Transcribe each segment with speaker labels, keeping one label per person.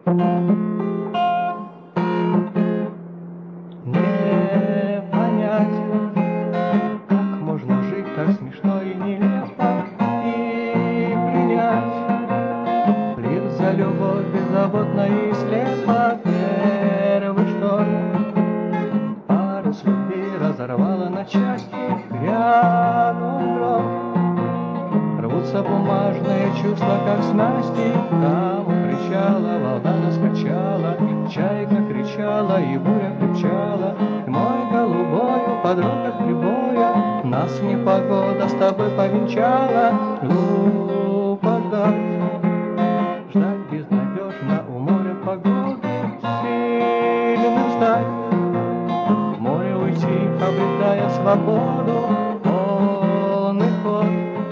Speaker 1: Не понять, как можно жить так смешно и нелепо, и принять лишь за любовь беззаботно и слепо. Первый шторм парус любви разорвало на части, грянул гром. Рвутся бумажные чувства, как снасти. Там у причала волна нас качала, чайка кричала и буря кричала. И мой голубою под рокот прибоя нас непогода с тобой повенчала. Глупо ждать, ждать безнадежно у моря погоды, сильным стать, в море уйти, обретая свободу. Полный ход,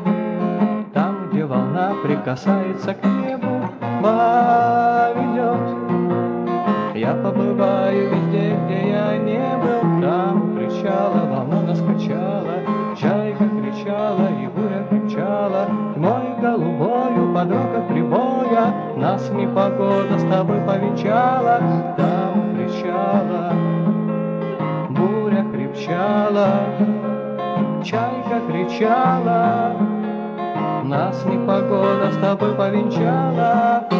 Speaker 1: волна прикасается к небу, поведет. Я побываю везде, где я не был. Там у причала волна нас качала, чайка кричала и буря кричала. И мой голубою под рокот прибоя нас непогода с тобой повенчала. Там у причала буря кричала, чайка кричала, нас непогода с тобой повенчала.